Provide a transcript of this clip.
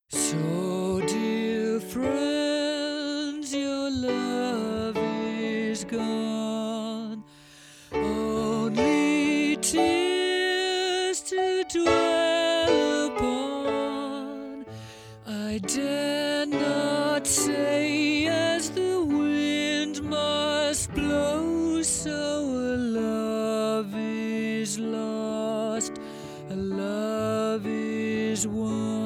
So, dear friends, your love is gone. Only tears to dwell upon. I dare not say as the wind must blow, so a love is lost, a love is won.